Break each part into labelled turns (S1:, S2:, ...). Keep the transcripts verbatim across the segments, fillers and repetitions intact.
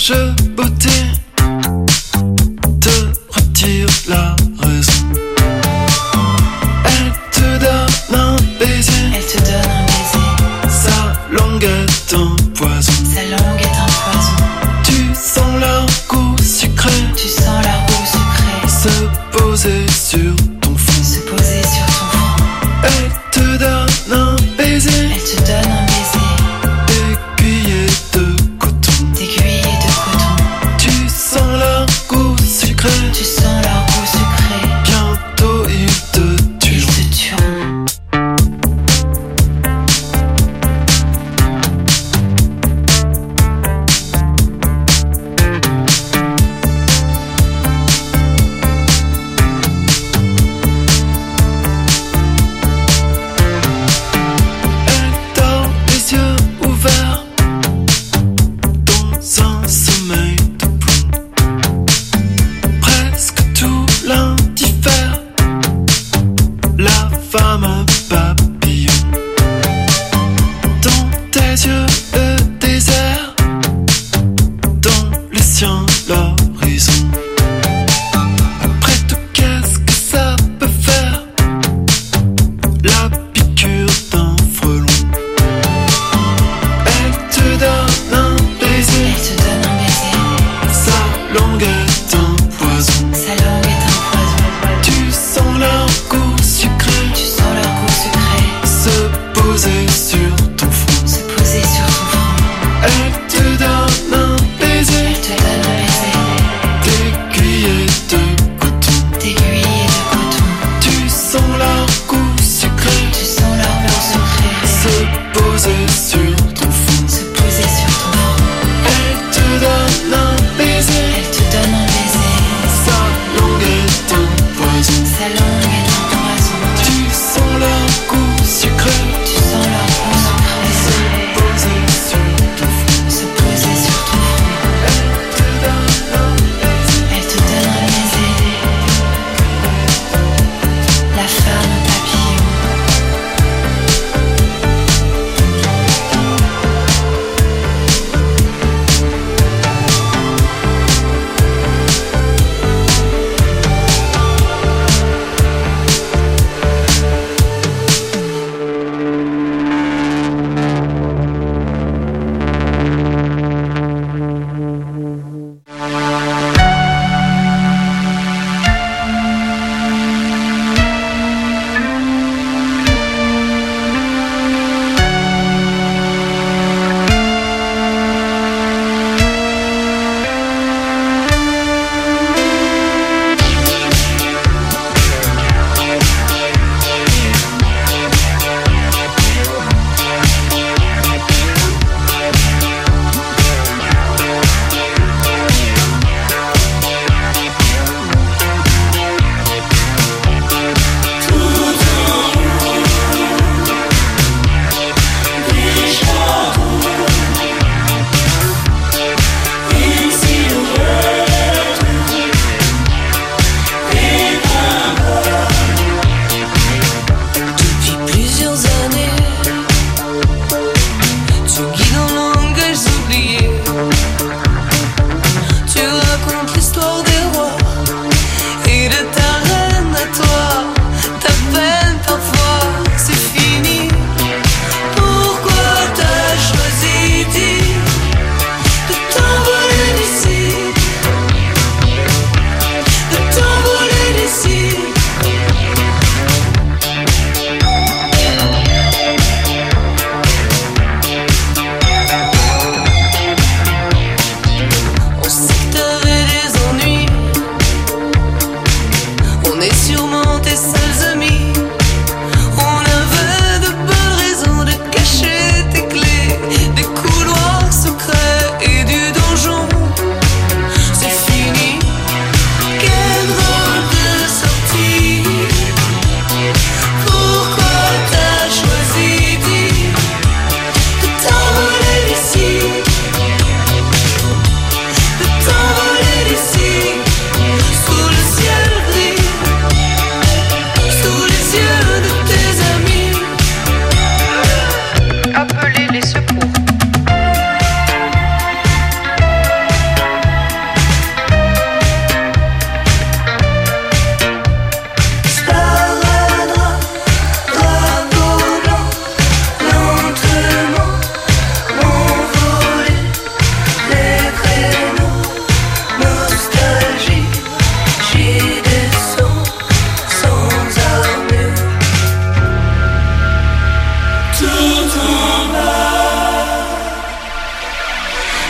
S1: franche beauté te retire la raison. Elle te donne un baiser,
S2: Elle te donne un baiser,
S1: sa langue est un poison.
S2: sa langue est un poison.
S1: Tu sens leur goût sucré
S2: Tu sens leur goût sucré
S1: se poser sur ton front.
S2: se poser sur ton front.
S1: Elle te donne un baiser,
S2: Elle te donne un baiser,
S1: aiguillé de coton.
S2: d'aiguille et de coton.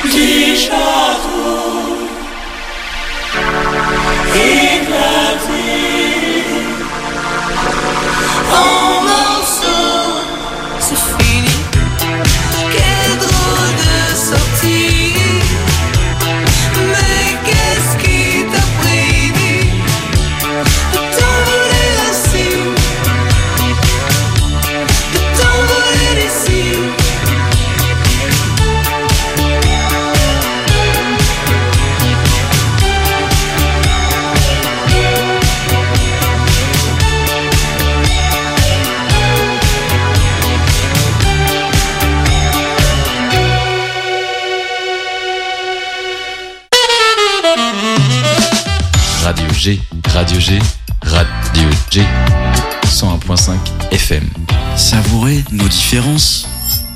S3: G, Radio G, Radio G, cent un point cinq F M.
S4: Savourez nos différences.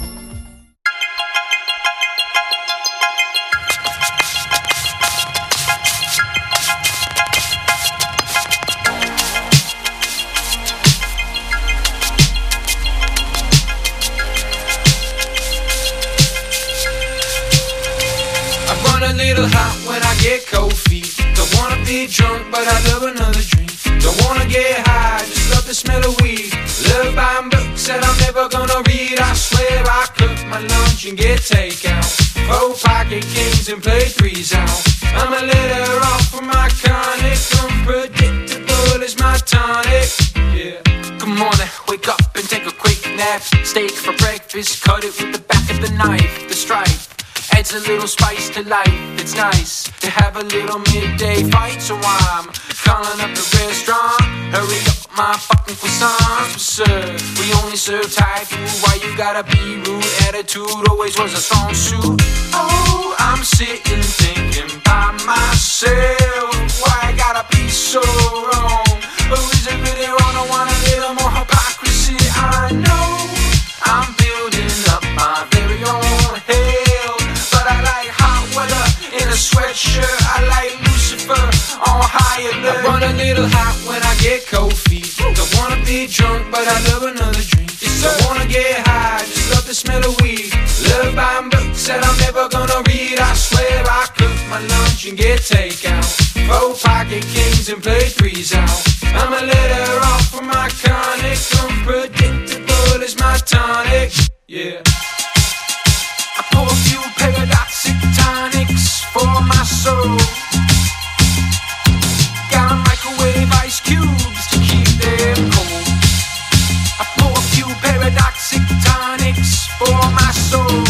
S5: Drunk, but I love another drink. Don't wanna get high, just love the smell of weed. Love buying books that I'm never gonna read. I swear I cook my lunch and get takeout. Four pocket kings and play threes out. I'm a letter off for my conic. Unpredictable is my tonic. Yeah. Good morning, wake up and take a quick nap. Steak for breakfast, cut it with the back of the knife. The stripe adds a little spice to life. It's nice to have a little midday fight, so I'm calling up the restaurant. Hurry up, my fucking croissants will serve. We only serve Thai food. Why you gotta be rude? Attitude always was a strong suit. Oh, I'm sitting thinking by myself, why I gotta be so wrong? Or is it really wrong? I want a little more hypocrisy. I know I'm building up my very own hell, but I like hot weather in a sweatshirt. I like Lucifer on high alert. I run a little hot when I get cold feet. Don't wanna be drunk, but I love another drink. Don't wanna get high, just love the smell of weed. Love buying books that I'm never gonna read. I swear I cook my lunch and get takeout. Four pocket kings and play threes out. I'm a letter off for my conic. Unpredictable is my tonic. Yeah. I pour a few paradoxic tonics for my soul. Got a microwave ice cubes to keep them cold. I pour a few paradoxic tonics for my soul.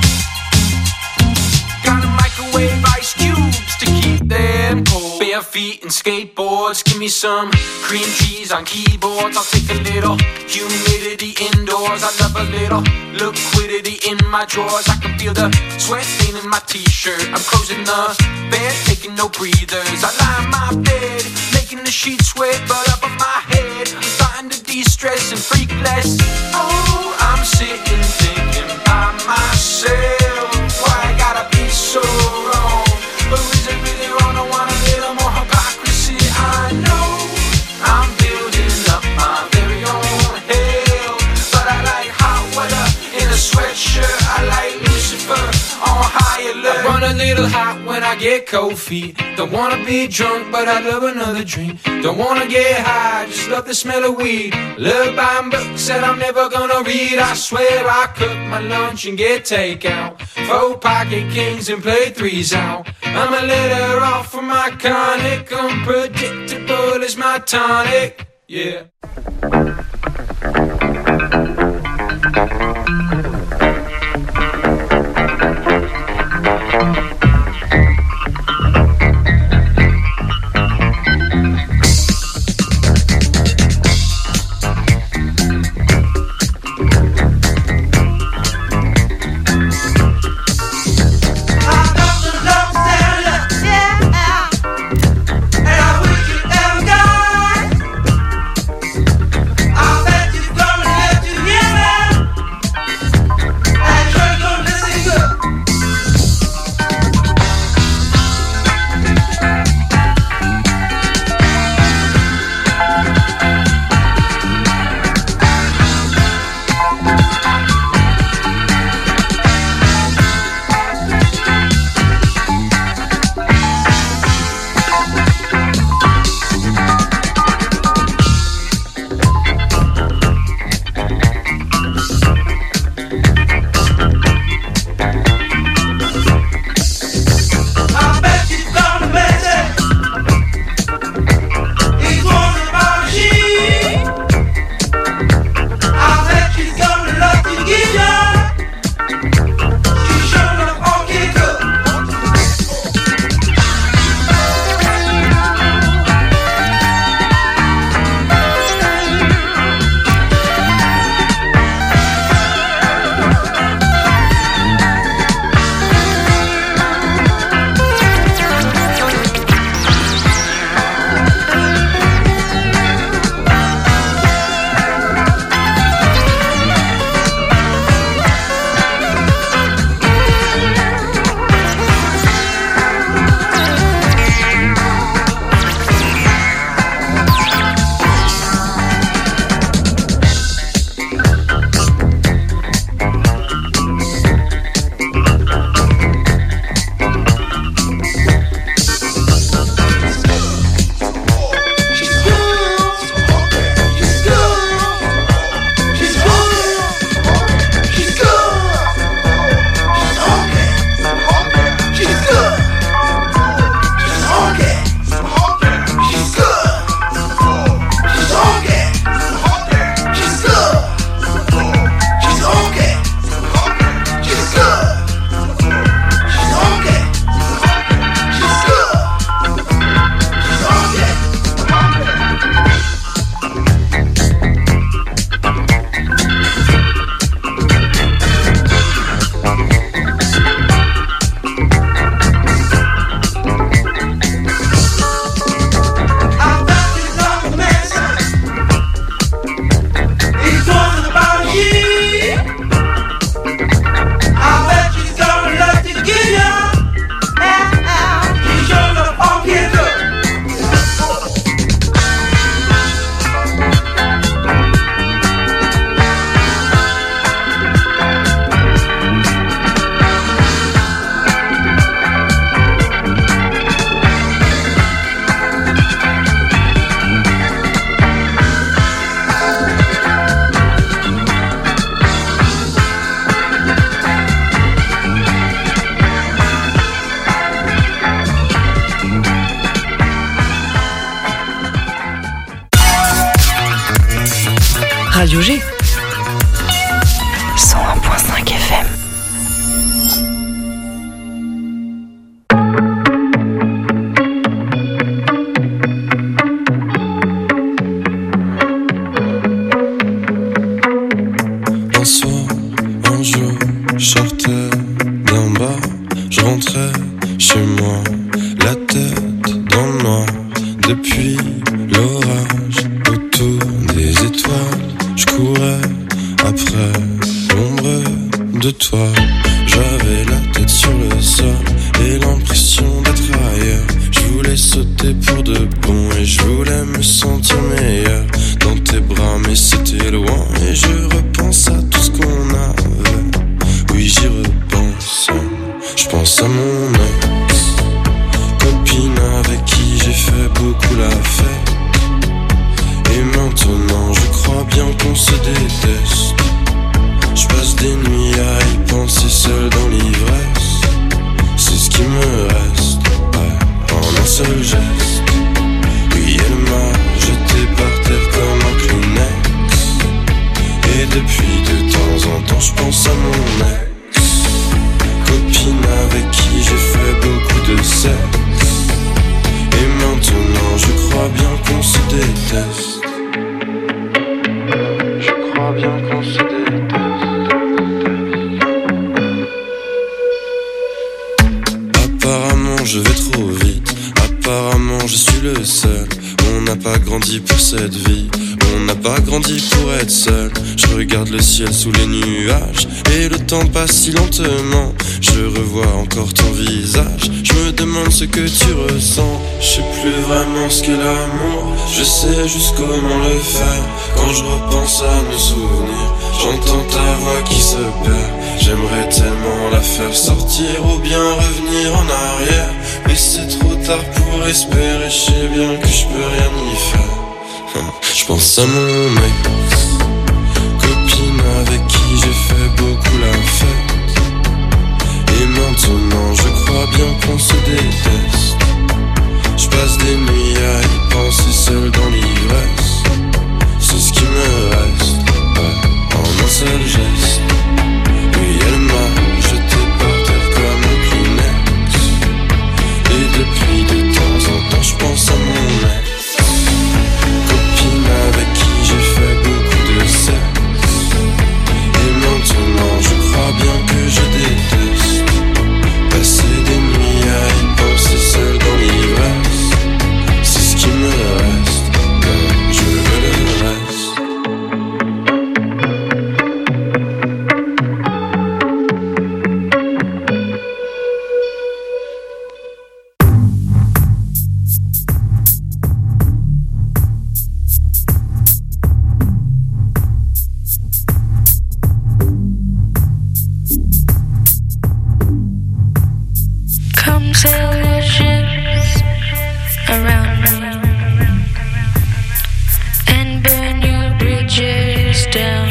S5: Got a microwave ice cubes to keep them cold. Bare feet and skateboards, give me some cream cheese on keyboards. I'll take a little humidity indoors. I love a little liquidity in my drawers. I can feel the sweat stain in my t-shirt. I'm closing the bed, taking no breathers. I lie in my bed, making the sheets wet, but up on my head I'm starting to de-stress and freak less. Oh, I'm sitting thinking by myself, why I gotta be so wrong? But is it really wrong? I want a little more hypocrisy. I know I'm building up my very own hell, but I like hot weather in a sweatshirt. I like Lucifer on high alert. I run a little hot when I get cold feet. Don't wanna be drunk, but I love another drink. Don't wanna get high, just love the smell of weed. Love buying books that I'm never gonna read. I swear I cook my lunch and get takeout. Four pocket kings and play threes out. I'm a letter off for my conic. Unpredictable is my tonic. Yeah.
S6: I Radio G.
S2: cent un virgule cinq F M.
S1: Un soir, un jour, je sortais d'un bar, je rentrais chez moi, la tête dans le noir. Depuis l'orage, autour des étoiles, je courais après l'ombre de toi. J'avais la tête sur le sol et l'impression d'être ailleurs. Je voulais sauter pour de bon et je voulais me sentir meilleur dans tes bras, mais c'était loin. Et je repense à tout ce qu'on avait. Oui, j'y repense. Je pense à mon ex, copine avec qui j'ai fait beaucoup la fête. Et maintenant je crois bien qu'on se déteste. Je passe des nuits à y penser seul dans l'ivresse. C'est ce qui me reste, ouais, en un seul geste. Oui, elle m'a jeté par terre comme un Kleenex. Et depuis de temps en temps je pense à mon ex, copine avec qui j'ai fait beaucoup de sexe. Et maintenant je crois bien qu'on se déteste. Je crois bien qu'on se déteste. Apparemment je vais trop vite, apparemment je suis le seul. On n'a pas grandi pour cette vie, on n'a pas grandi pour être seul. Je regarde le ciel sous les nuages et le temps passe si lentement. Je revois encore ton visage, je me demande ce que tu ressens. Je sais plus vraiment ce qu'est l'amour, je sais juste comment le faire. Quand je repense à nos souvenirs, j'entends ta voix qui se perd. J'aimerais tellement la faire sortir ou bien revenir en arrière, mais c'est trop tard pour espérer, je sais bien que je peux rien y faire. Je pense à mon ex, copine avec qui j'ai fait beaucoup la fête. Et maintenant je crois bien qu'on se déteste. Je passe des nuits à y penser seul dans l'ivresse. C'est ce qui me reste, ouais, en un seul geste. Oui, elle m'a jeté par terre comme un Kleenex. Et depuis de temps en temps je pense à mon ex, copine avec qui j'ai fait beaucoup de sexe. Et maintenant je crois bien que je déteste passer des nuits à y penser seul dans l'ivresse. C'est ce qui me reste, comme je veux le reste.
S7: Come sail your ships around me and burn your bridges down.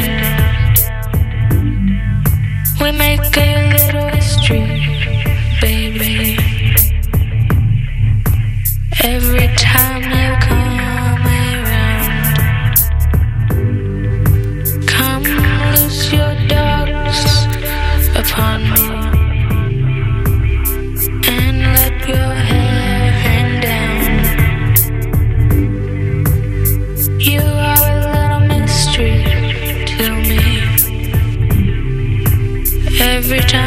S7: We make a little history, baby, every time you come around. Come loose your dogs upon me and let your hair hang down. You are a little mystery to me. Every time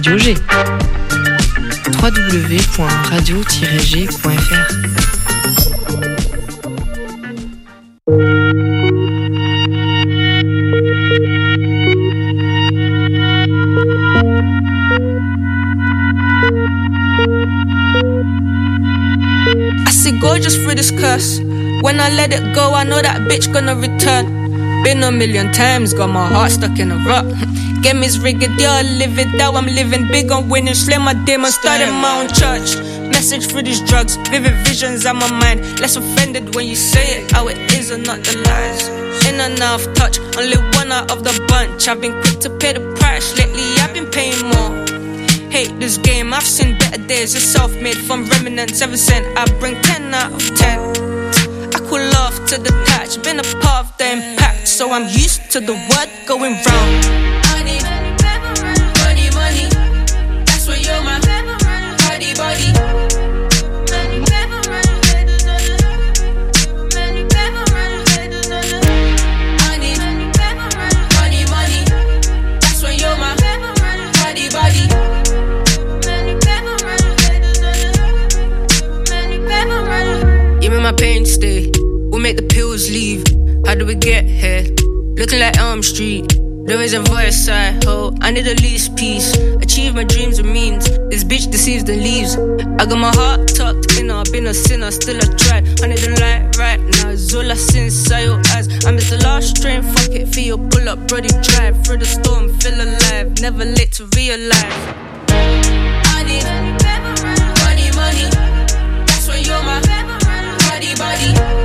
S6: Radio G. w w w point radio tiret g point f r.
S8: I see gorgeous through this curse. When I let it go, I know that bitch gonna return. Been a million times, got my heart stuck in a rut. Game is rigged, yeah, live it out. I'm living big, I'm winning, slay my demons, starting my own church. Message through these drugs, vivid visions on my mind. Less offended when you say it, how it is and not the lies. In and out of touch, only one out of the bunch. I've been quick to pay the price, lately I've been paying more. Hate this game, I've seen better days. It's self-made from remnants, ever since I bring ten out of ten. I cool off to the patch, been a part of the impact, so I'm used to the word going round. I need money, money, that's why you're my body, body. I need money, money, that's why you're my body, body. Give me my pain stay, we'll make the pills leave. How do we get here? Looking like Elm Street. There is a voice I hold, I need the least peace. Achieve my dreams and means. This bitch deceives the leaves. I got my heart tucked in, I've been a sinner, still I tried. I need the light right now, it's all I see inside your eyes. I miss the last train, fuck it, feel pull up, Brody drive. Through the storm, feel alive, never late to realize. I need money, money, that's why you're my body, body.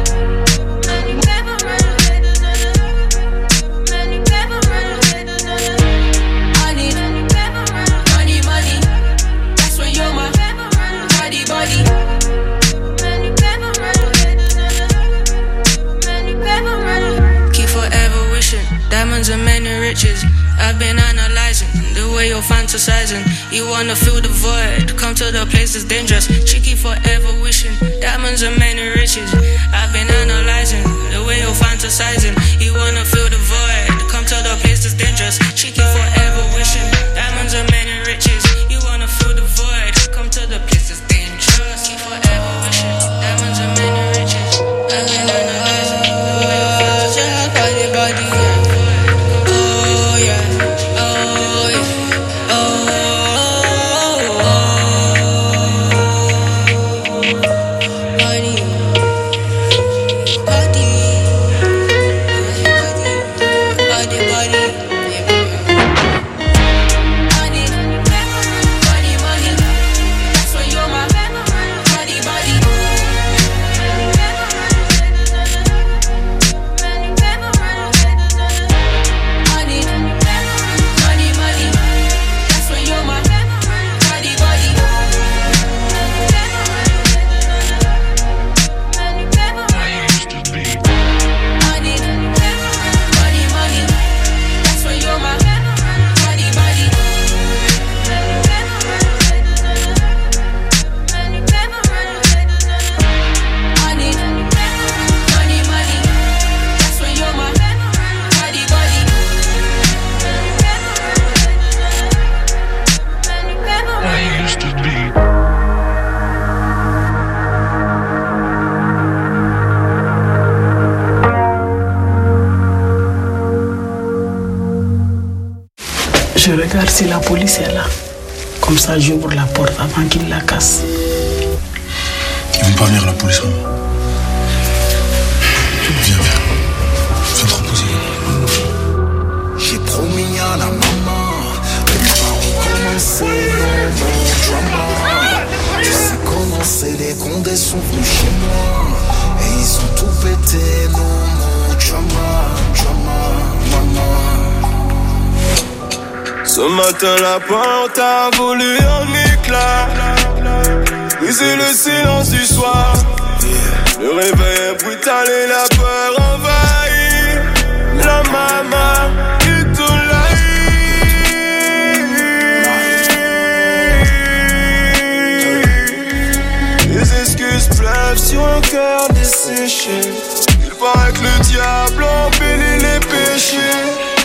S8: Keep forever wishing, diamonds and many riches. I've been analyzing the way you're fantasizing. You wanna fill the void, come to the place that's dangerous. Cheeky forever wishing, diamonds and many riches. I've been analyzing the way you're fantasizing. You wanna fill the void, come to the place that's dangerous. Cheeky forever wishing, diamonds and many riches. You wanna fill the void, come to the place that's dangerous. Keep forever wishing, diamonds and many riches. I've been analyzing the way you're fantasizing. Body, body, yeah. Oh yeah, oh yeah, oh, oh, oh. Body, body, body, body, body. I need money, money, that's why you're my body, body. I need money, money, that's why you're my body, body. I used to be. I need money, money, that's why you're my body, body. I need money, money, that's why you're my body, body. I used to be.
S9: Je regarde si la police est là. Comme ça, j'ouvre la porte avant qu'il la casse.
S10: Ils vont pas venir à la police, maman. Viens, viens. Viens te reposer.
S11: J'ai promis à la maman de pas recommencer nos drama. Tu sais comment c'est, les condés sont venus chez moi et ils ont tout pété, nos drama, drama, maman.
S1: Ce matin la porte a volé en éclats, briser le silence du soir. Le réveil est brutal et la peur envahit la maman et tout les excuses pleuvent sur un cœur desséché. Il paraît que le diable embellit les péchés.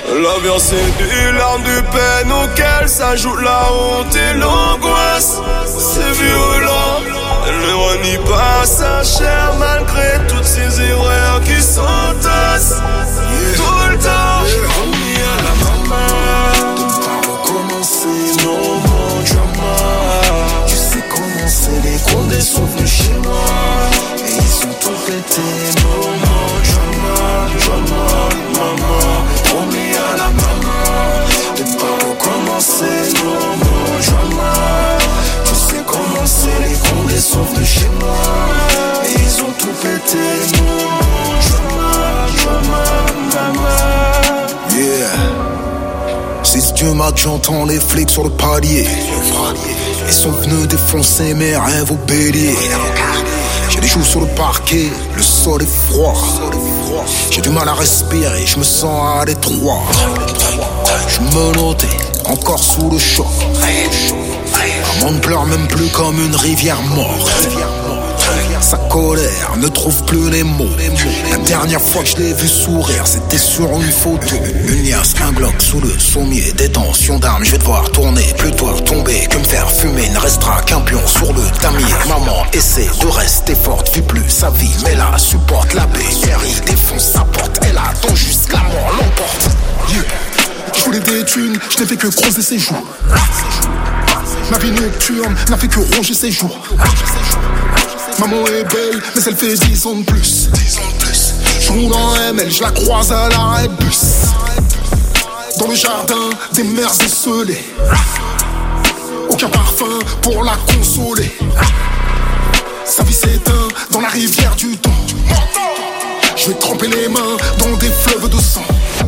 S1: L'ambiance est du larme, du peine auquel s'ajoute la honte et l'angoisse. C'est violent, elle ne renie pas sa chair malgré toutes ces erreurs qui s'entassent. Yeah. Tout le temps, j'ai remis à la maman de ne pas recommencer, no more drama. Tu sais comment c'est, les condés sont venus chez moi et ils ont tout pété, no more drama, drama, maman. Promis à la maman de ne pas recommencer, no more drama. Tu sais comment c'est, les condés sont venus chez moi et ils ont tout pété, no more drama, drama, maman.
S11: Yeah. Si Dieu m'a dit, j'entends les flics sur le palier. Ils sont venus défoncer mes rêves au bélier. J'ai des joues sur le parquet, le sol est froid. J'ai du mal à respirer, je me sens à l'étroit. Je me notais, encore sous le choc. Maman ne pleure même plus comme une rivière morte. Sa colère ne trouve plus les mots. La dernière fois que je l'ai vu sourire, c'était sur une photo. Une liasse, un Glock sous le sommier. Détention d'armes, je vais devoir tourner. Plutôt tomber que me faire fumer. Ne restera qu'un pion sur le tamier. Maman essaie de rester forte, vit plus sa vie, mais la supporte. La paix, il défonce sa porte. Elle attend juste la mort l'emporte. Yeah. Je voulais des thunes, je n'ai fait que creuser ses joues. Ma vie nocturne n'a fait que ronger ses jours. Maman est belle, mais elle fait dix ans de plus. Je roule en M L, je la croise à l'arrêt de bus. Dans le jardin, des mers esselées. Aucun parfum pour la consoler. Sa vie s'éteint dans la rivière du temps. Je vais tremper les mains dans des fleuves de sang.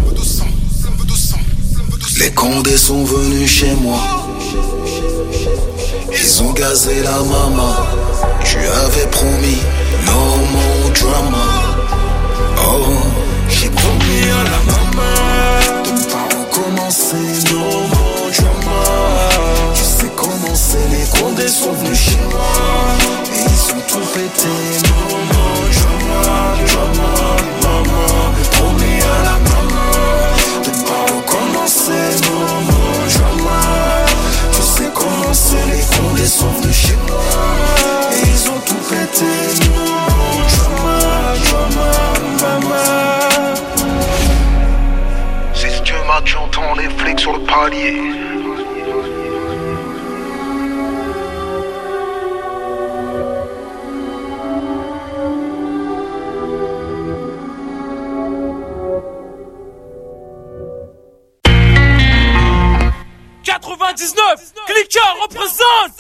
S11: Les condés sont venus chez moi. Ils ont gazé la maman. Je lui avais promis no more drama. Oh, j'ai promis à la maman de ne pas recommencer, no more drama. Tu sais comment c'est, les condés sont venus chez moi et ils ont tout pété, no more drama, drama, maman. J'ai promis à la maman de ne pas recommencer, no more drama. Tu sais comment c'est, les condés sont venus chez moi et ils ont tout pété, no drama, drama, maman. C'est ce Dieu m'a dit, j'entends les flics sur le palier.
S12: quatre-vingt-dix-neuf, Clicker représente.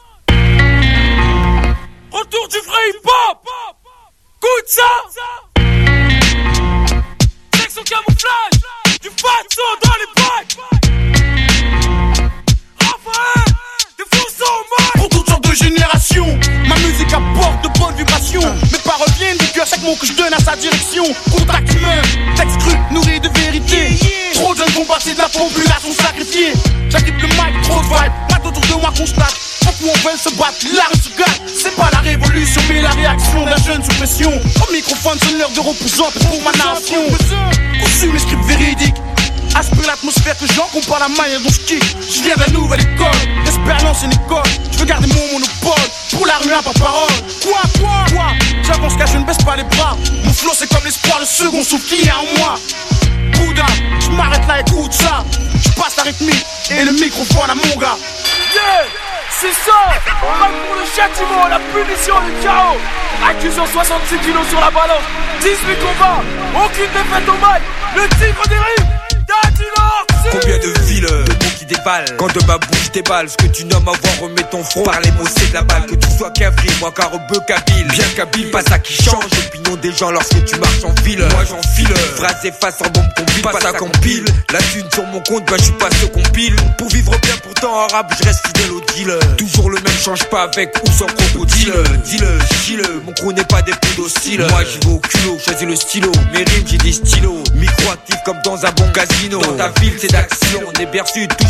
S12: Retour du vrai hip-hop. Goûte ça. Section camouflage. Du fat son dans les bacs. Raphaël, défonce au mic.
S13: Pour toutes sortes de générations, ma musique apporte de bonnes vibrations. Mes paroles viennent du cœur, chaque mot que je donne à sa direction. Contact humain, texte cru, nourri de vérité. Trop de jeunes combattus de la population sacrifiée. J'agrippe le mic, trop de vibe, mat autour de moi constate. Beaucoup on veut se battre, la rue se gâte. C'est pas la révolution, mais la réaction d'un jeune sous pression. Au microphone, c'est l'heure de représenter pour ma nation. Conçu mes scripts véridiques, aspire l'atmosphère que j'en compare la manière dont je kick. Je viens de la nouvelle école, l'expérience une école. Je veux garder mon monopole, pour la rue un par parole. Quoi, quoi, quoi, j'avance car je ne baisse pas les bras. Mon flow c'est comme l'espoir, le second souffle qu'il y a en moi. Bouddha, je m'arrête là, écoute ça. Je passe la rythmique et le microphone à mon gars.
S12: Yeah, c'est ça. On va pour le châtiment, la punition, le chaos. Accusant soixante-six kilos sur la balance, dix-huit combats, aucune défaite au mic. Le tigre des rives, Dadilor.
S14: Combien de villes, de mots qui dévalent. Quand de ma bouche déballe, ce que tu nommes avoir remet ton front. Par les mots c'est de la balle, que tu sois qu'avril, moi carobeux kabyle. Bien kabyle, pas ça qui change l'opinion des gens lorsque tu marches en ville. Moi j'enfile, phrase efface en bombe combine, pas ça qu'empile. La thune sur mon compte, bah j'suis pas ce qu'on pile. Pour vivre bien pourtant en rap, je reste fidèle au deal. Toujours le même, change pas avec ou sans crocodile. Dis-le, chille, mon crew n'est pas des plus dociles. Moi j'y vais au culot, choisis le stylo. Mes rimes j'ai des stylos, micro actif comme dans un bon casino. Dans ta ville c'est d'action, on est berçu, touche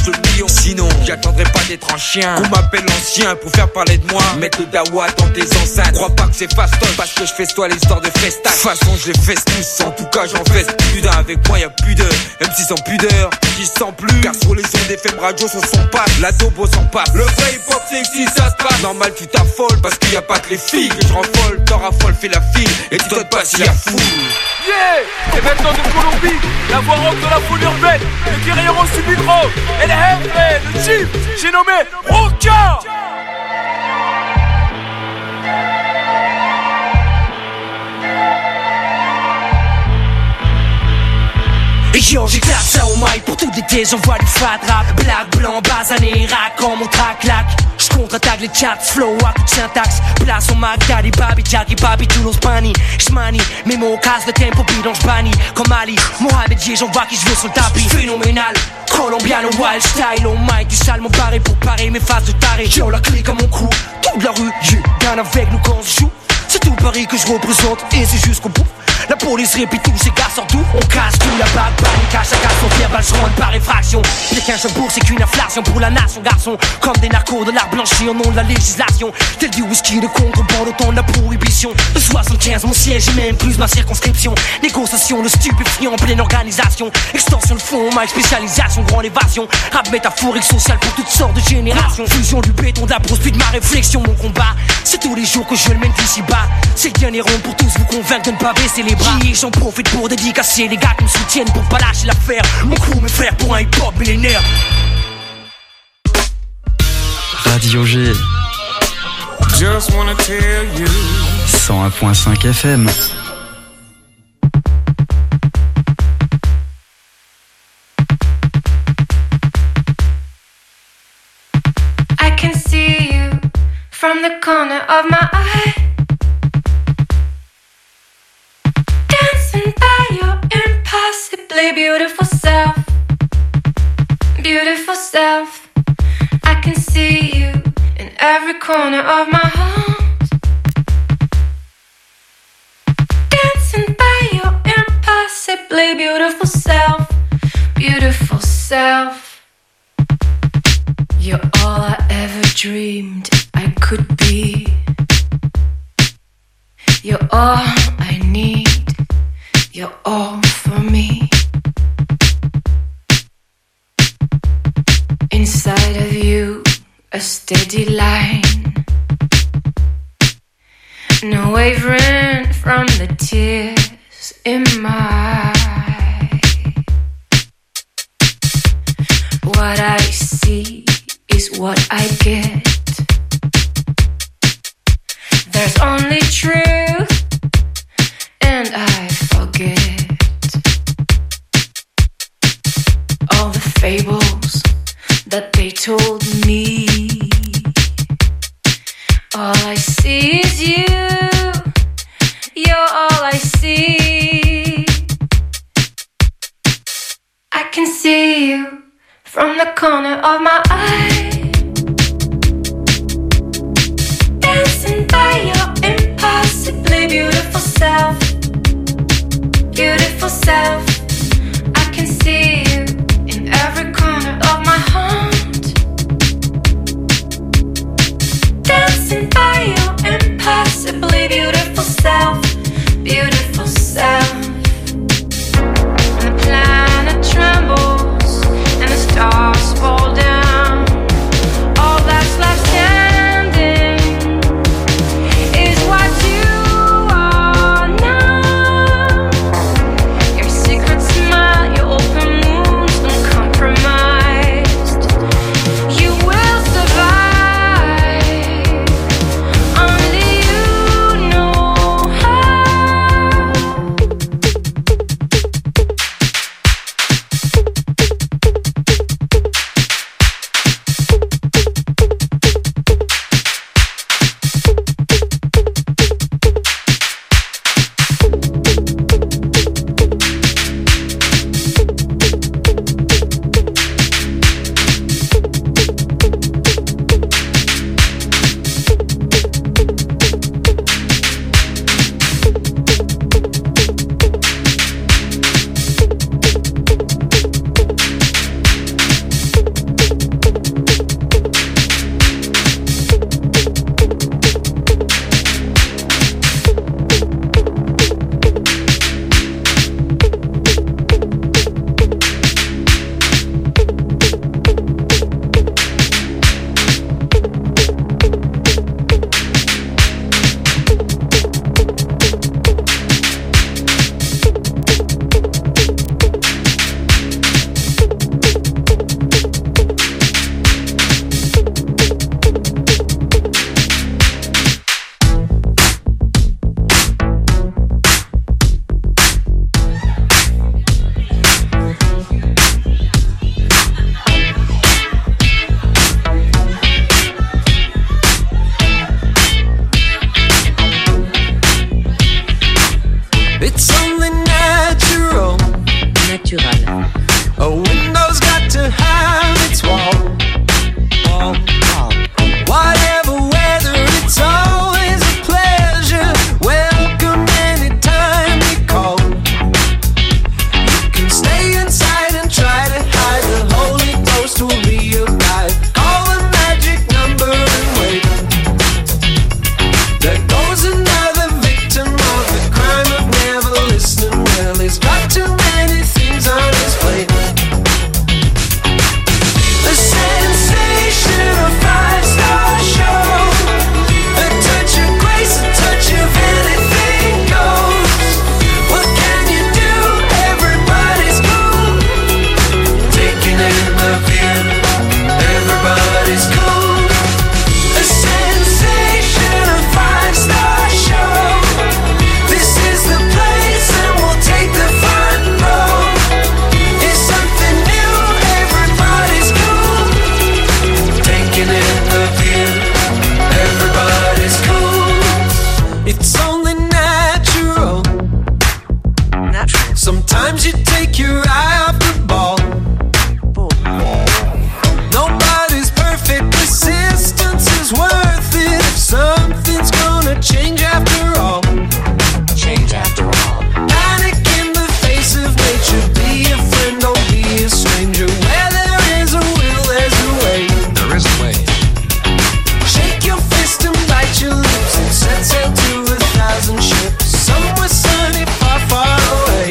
S14: le million. Sinon, j'attendrai pas d'être un chien. On m'appelle l'ancien pour faire parler de moi. Mettre le dawa dans tes enceintes. Crois pas que c'est fastoche parce que je fais toi l'histoire de festage. De toute façon, je les fesse tous. En tout cas, j'en fesse plus d'un. Avec moi, y'a plus d'heures. Même si sans pudeur, j'y sens plus. Car sur les ondes des F M radio, sur son passe. La dobo s'en passe. Le vrai hip-hop, c'est ici, ça se passe. Normal, tu t'affoles parce qu'il y a pas que les filles que je raffole. T'en raffole, fais la file. Et tu donnes pas s'il y a fou.
S12: Yeah! Et maintenant de Colombie, la voix rock de la foule urbaine, le guerriero subidro et le Henry, le chief, j'ai nommé Roca!
S15: Yo, j'éclate ça au mic pour tout l'été, j'envoie du fat rap. Black, blanc, basané, rack, quand mon track claque. J'contre-attaque les chats, flow à coup de syntaxe. Place au Mac, Daddy, Babi, Jackie, Babi, tous nos Spani. J'manie, mes mots cassent le tempo, bidon, j'bannis. Comme Ali, Mohamed J, j'envoie qui je veux sur le tapis. Phénoménal, colombiano, wild style, au mic, du sale, mon barré pour parer mes faces de taré. Yo, la clique à mon crew, toute la rue, you, gagne avec nous quand on se joue. C'est tout Paris que je représente et c'est jusqu'au bout. La police répète tous ces gars sortent tout. On casse tout, la bague, panique à chaque son fier, balle, je rentre par effraction. Les quinze jours, c'est qu'une inflation pour la nation, garçon. Comme des narcos de l'art blanchi au nom de la législation. Tel du whisky de contrebande au temps de la prohibition. Le soixante-quinze, mon siège et même plus ma circonscription. Négociation de stupéfiants en pleine organisation. Extorsion de fonds, ma spécialisation, grande évasion. Rap métaphorique, social pour toutes sortes de générations. Fusion du béton, de la brousse, puis de ma réflexion. Mon combat, c'est tous les jours que je le mène d'ici bas. C'est le dernier rond pour tous vous convaincre de ne pas baisser les bras. J'en profite pour dédicacer les gars qui me soutiennent pour pas lâcher l'affaire. Mon crew, mes frères pour un hip-hop millénaire.
S4: Radio G.
S5: Just wanna tell you.
S4: cent un point cinq F M.
S7: I can see you from the corner of my eye. By your impossibly beautiful self, beautiful self. I can see you in every corner of my heart. Dancing by your impossibly beautiful self, beautiful self. You're all I ever dreamed I could be. You're all I need. You're all for me. Inside of you, a steady line. No wavering from the tears in my eyes. What I see is what I get. There's only truth, and I forget all the fables that they told me. All I see is you. You're all I see. I can see you from the corner of my eye. Dancing by your impossibly beautiful self. Beautiful self, I can see you in every corner of my heart. Dancing by your impossibly beautiful self, beautiful self. And the planet trembles and the stars fall down. All that's left standing is what you are now. Your secret smile, your open wounds, uncompromised. You will survive. Only you know how.
S16: the view. Everybody's cool. It's only natural. Natural. Sometimes you take your eye off the ball. Nobody's perfect. Persistence is worth it. If something's gonna change after all. Change after all. Panic in the face of nature. Be a friend, don't be a stranger. Where there is a will, there's a way.
S17: There is a way.
S16: Shake your fist and bite your lips and set sail to a thousand ships. Somewhere sunny, far, far away.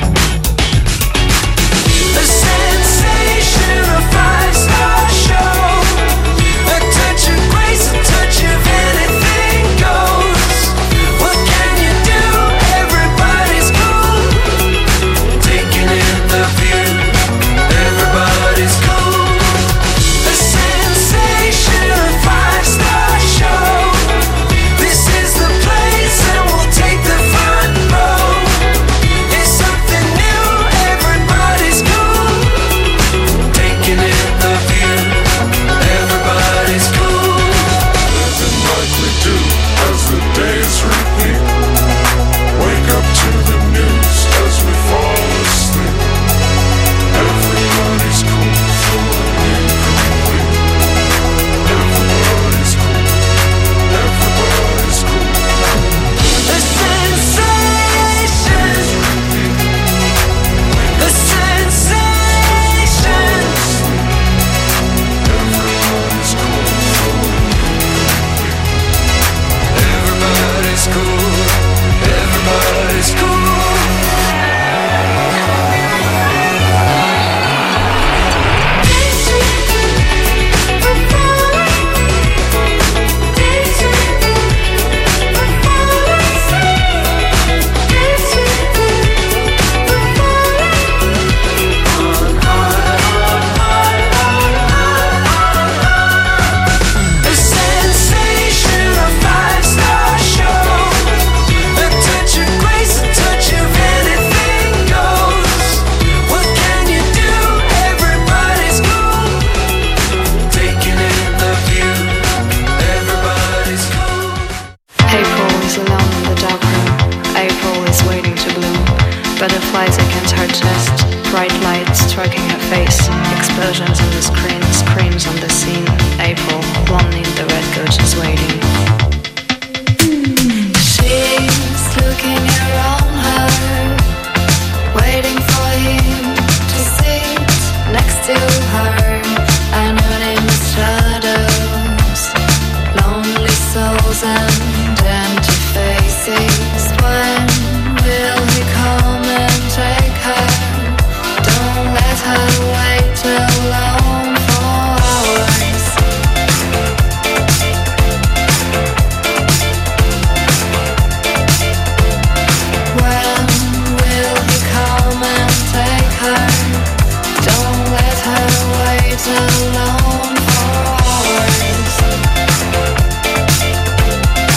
S16: The sensation of five-star show. A touch of grace, a touch of anything goes. What can you do? Everybody's cool. Taking in the view. Everybody's cool. The sensation of five-star show. This is the place and we'll take the front row. It's something new. Everybody's cool. Taking in the view. Everybody's cool.
S18: Living like we do as the days repeat. Wake up to the news as we fall asleep. Everybody's cool, feeling incomplete. Everybody's cool. Everybody's cool.
S16: The sensation. The sensation.
S18: Everybody's cool,
S16: Everybody's cool. Everybody's cool. The sensation of five-star show. A touch of grace, a touch of anything goes. What can you do? Everybody's cool. Taking in the view. Everybody's cool.
S19: April is alone in the dark room. April is waiting to bloom. Butterflies against her chest. Bright lights striking her face. Explosions on the screen. Screams on the scene. April, blonde in the red coach, is waiting. She's looking around her, waiting for him to sit next to her. Anonymous shadows, lonely souls and empty faces. When will he come and take her? Don't let her wait alone for hours. When will he come and take her? Don't let her wait alone for hours.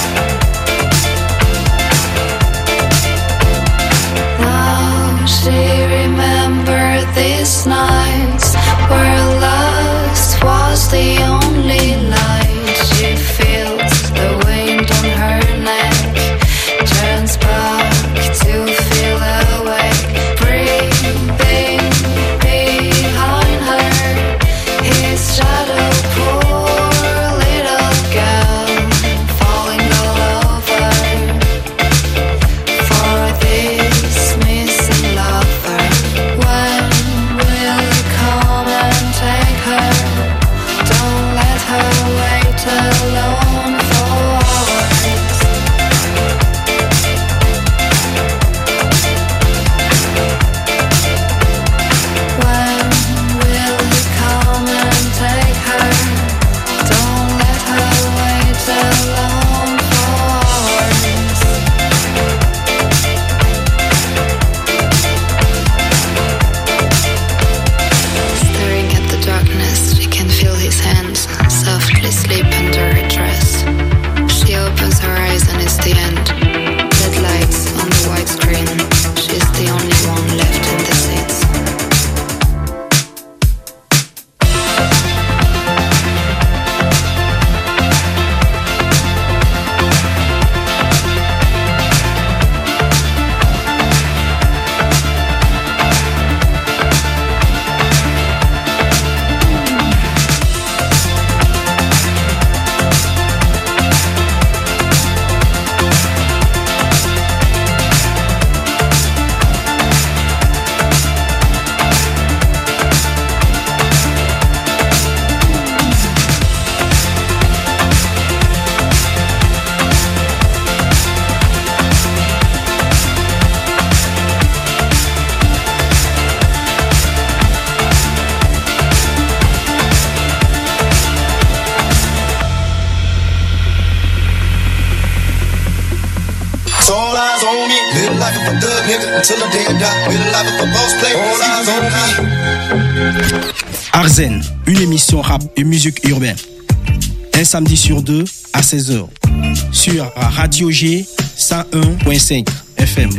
S11: It's all eyes on me. Live the life of a thug nigga until the day I die. Live the life of a boss player. All eyes on me.
S17: Arzen, une émission rap et musique urbaine. Un samedi sur deux à seize heures. Sur Radio G cent un virgule cinq F M.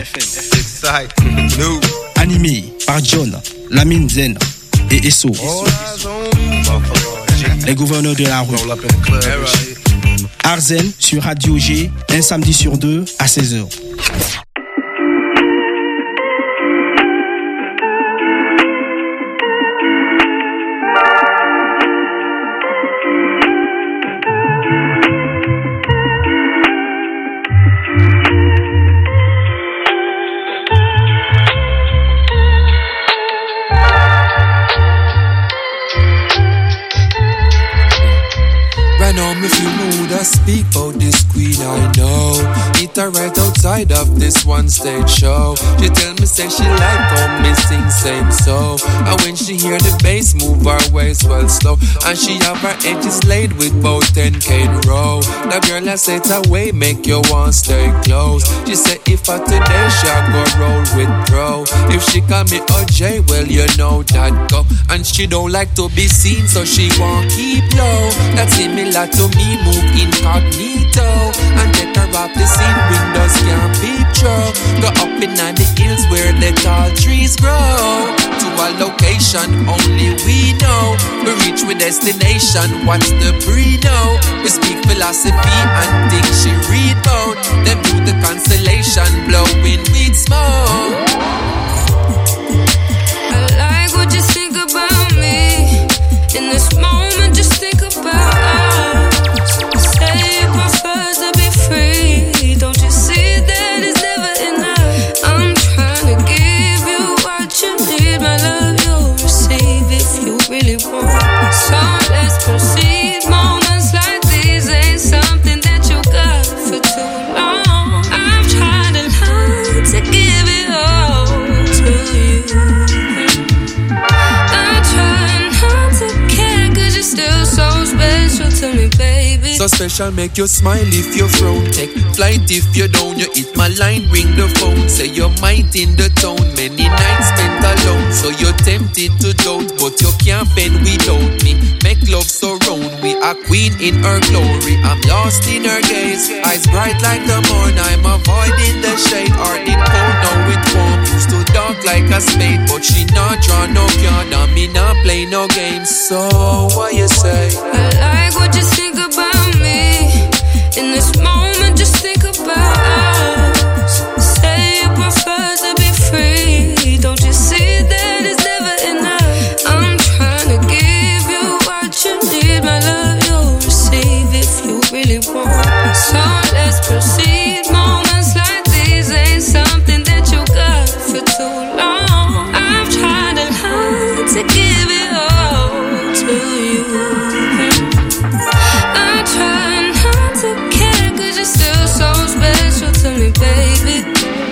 S17: Animé par John, Lamine Zen et Esso. Les gouverneurs de la rue. Arzen sur Radio G, un samedi sur deux à seize heures.
S20: If you mood, I speak about this queen I know. Meet her right outside of this one stage show. She tell me say she like how me sing same so. And when she hear the bass move her waist well slow. And she have her edges laid with both ten K in row. The girl I say it away make you want stay close. She say if for today she go roll with throw. If she call me O J, well you know that go. And she don't like to be seen so she won't keep low. That's similar to me move incognito and take her off the scene, windows can't peep through. Go up in the hills where the tall trees grow. To a location only we know. We reach with destination, what's the pre-know? We speak philosophy and things she read about. Them do the constellation, blowing weed smoke.
S8: I like what you think about me. In this moment, just think about us. Say it prefers to be free. Don't you see that it's never enough? I'm trying to give you what you need. My love you'll receive if you really want. So let's proceed. Moments like these ain't something that you got for too long. I'm trying to learn to give it all to you. I'm trying not to care cause you're still so special to me, baby.
S20: So special make you smile if you frown. Take flight if you down. You hit my line, ring the phone. Say you might in the town. Many nights spent alone. So you're tempted to doubt, but you can't bend without me. Make love surround. We are queen in her glory. I'm lost in her gaze. Eyes bright like the morn. I'm avoiding the shade. Heart it cold, now it warm. Used to dark like a spade, but she not draw no card. And me not play no games. So what you say?
S8: I like what you think about me. In this moment, just think about us. Say you prefer to be free. Don't you see that it's never enough? I'm trying to give you what you need. My love you'll receive if you really want. So let's proceed. Moments like these ain't something that you got for too long. I'm trying to learn to give it all to you. I'm trying not to care cause you're still so special to me, baby.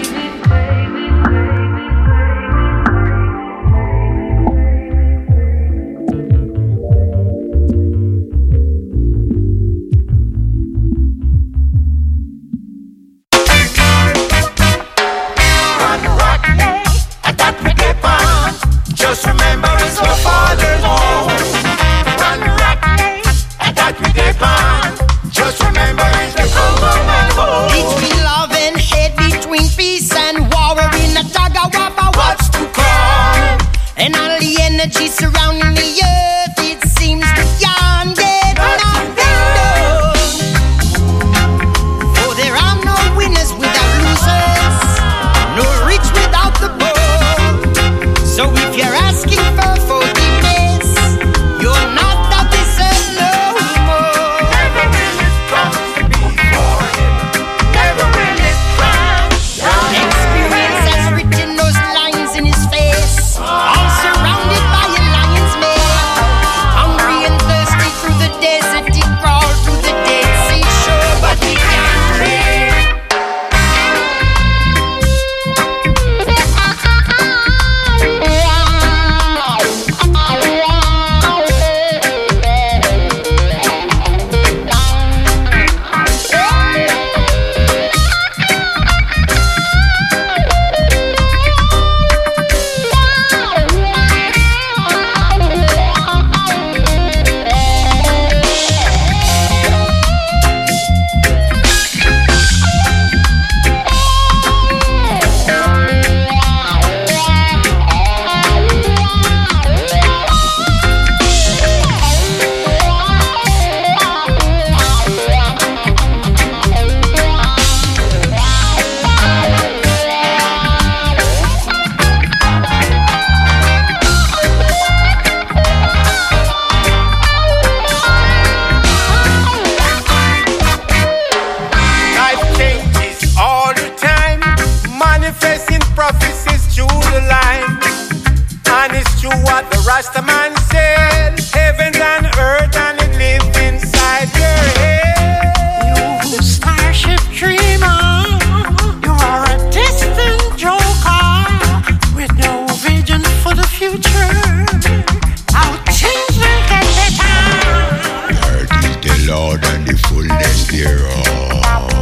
S11: Just remember it's our father's home. Run, rock, and that we depend. Just remember it's the government home.
S21: Between love and hate, between peace and war, we're in a tug of war for what's to come. And all the energy surrounding the earth, it seems beyond it, nothing done. For there are no winners without losers, no rich without the poor. So if you're asking for forgiveness, you're not that deserve no more.
S11: Never really strong to be forgiven. Never really strong.
S21: Experience has written those lines in his face, all surrounded by a lion
S5: Rasta man said, heavens and earth and it lives inside your head.
S21: You starship dreamer, you are a distant joker with no vision for the future. How things will get better.
S3: The earth is the Lord and the fullness thereof.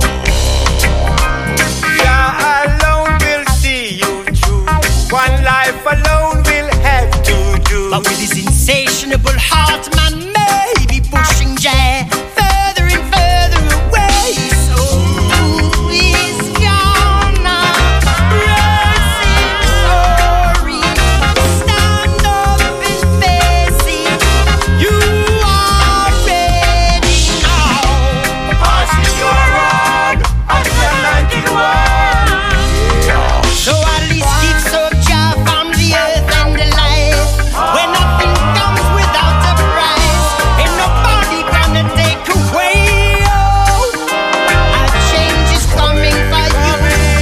S5: Jah alone will see you through. One life alone will have to do.
S21: But with his insatiable heart, man may be pushing Jah further and further away. So he's gonna rise in glory, stand up and face it. You already know.
S5: Passing your rod of the anointed one.
S21: So at least keep so Jah from the earth and the life. When nothing comes without a price, ain't nobody gonna take away. Oh, a change is coming for you.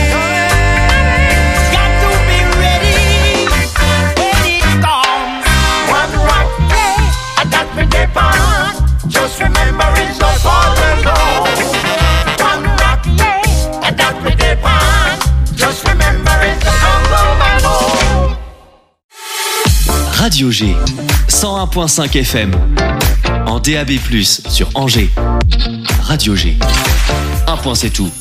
S21: Got to be ready when it comes.
S5: One rock, yeah, and that me depend. Just remember it's not for the Lord. One rock, yeah, and that me depend. Just remember it's the humble man home.
S22: Radio G, cent un point cinq F M, en D A B plus, sur Angers. Radio G, un point c'est tout.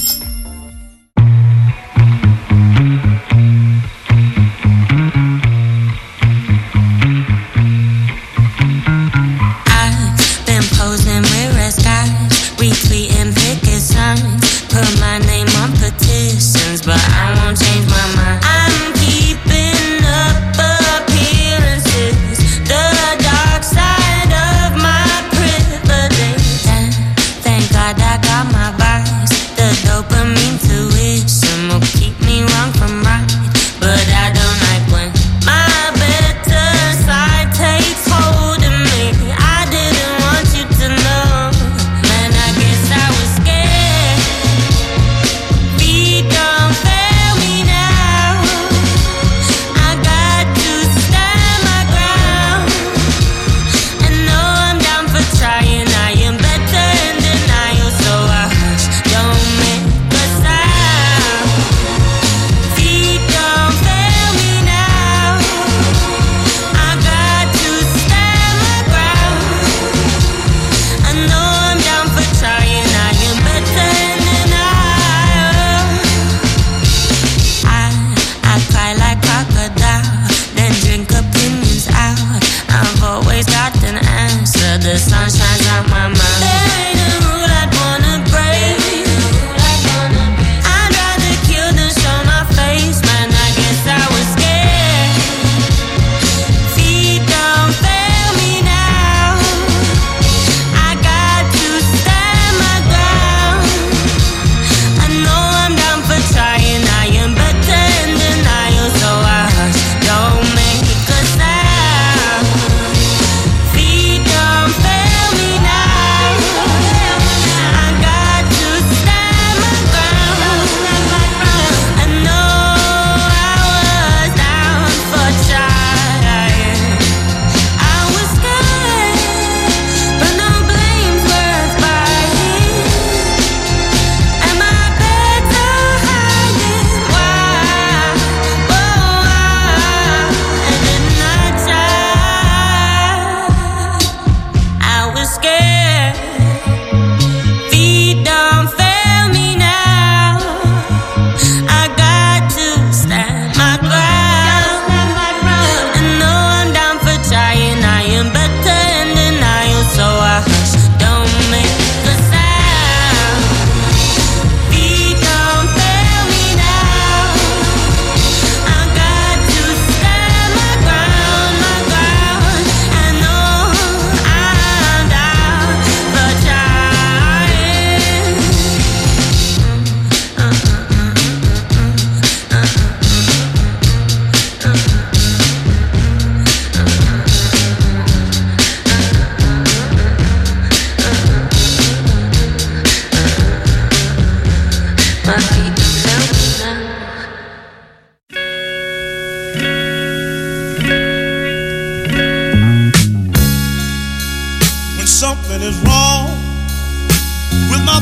S23: I've been posing with red skies, retweeting picket signs, put my name on petitions, but I won't change my mind. I'm keeping up appearances, the dark side of my privilege. And thank God I got my vice, the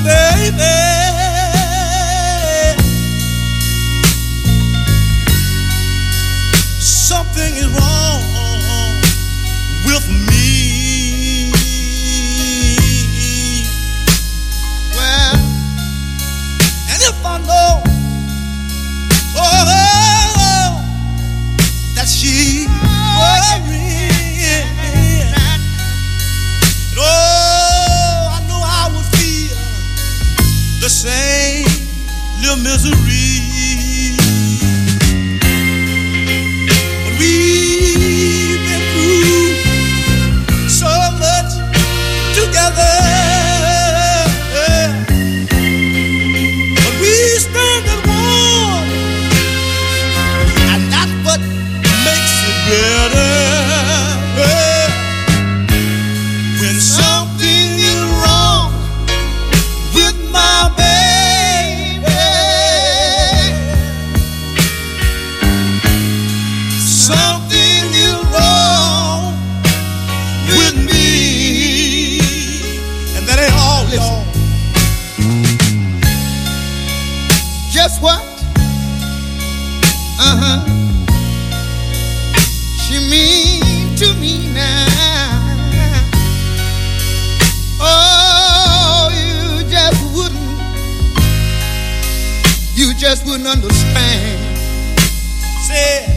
S2: baby. Something is wrong with me. Well, and if I know, oh, that she worrying, and oh, I know I would feel the same little misery. We've been through so much together, but we stand as one, and that's what makes it better. When something is wrong with my baby, something is wrong with me, and that ain't all, y'all. Guess what? Uh-huh. She mean to me now. Oh, you just wouldn't, you just wouldn't understand. Say